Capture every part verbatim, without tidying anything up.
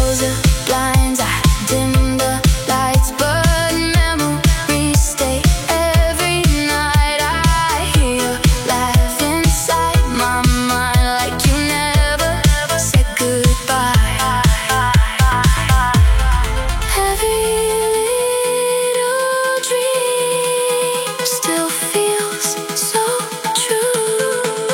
close the blinds, I dim the lights, but memories stay. Every night I hear you laugh inside my mind, like you never said goodbye. Every little dream still feels so true.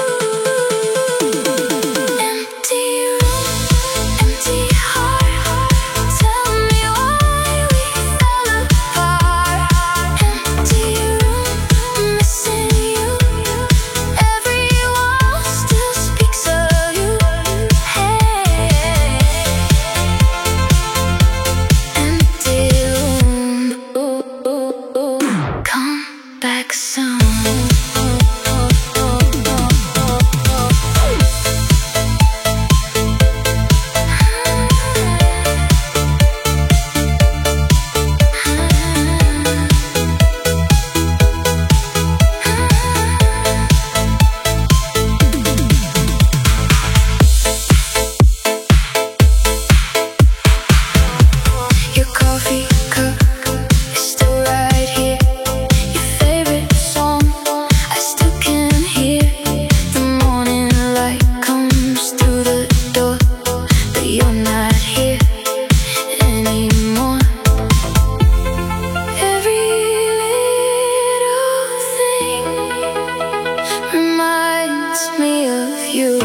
Empty room, empty heart, tell me why we fell apart. Empty room, missing you. Every wall still speaks of you. Hey, empty room, come back soon. Your coffee cup is still right here. Your favorite song I still can hear. The morning light comes through the door, but you're not here anymore. Every little thing reminds me of you.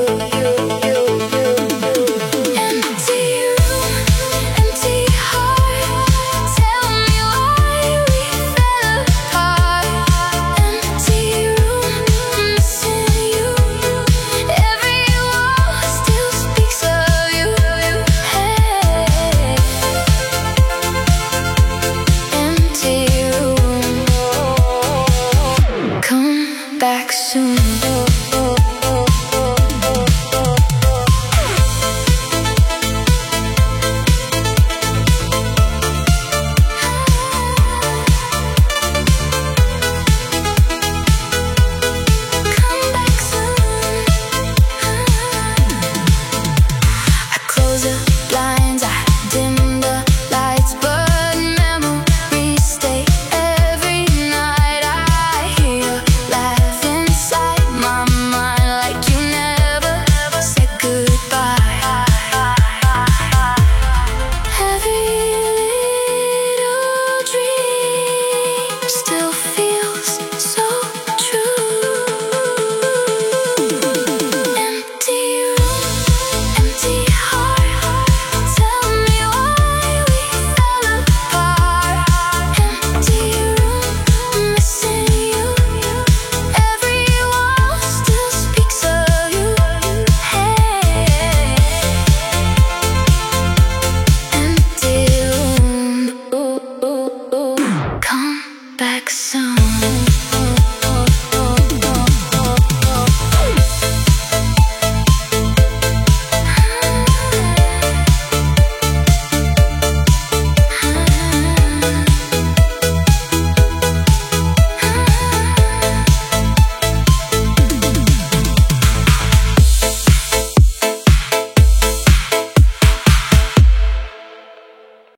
Empty room, empty heart, tell me why we fell apart. Empty room, missing you. Every wall still speaks of you. Hey, empty room, come back soon. Come back soon. I close the blinds, I dim the lights, but memories stay. Every night I hear you laugh inside my mind, like you never said goodbye. Every little dream still feels so true. Empty room, empty heart, tell me why we fell apart. Empty room, missing you. Every wall still speaks of you. Hey, empty room, come back soon.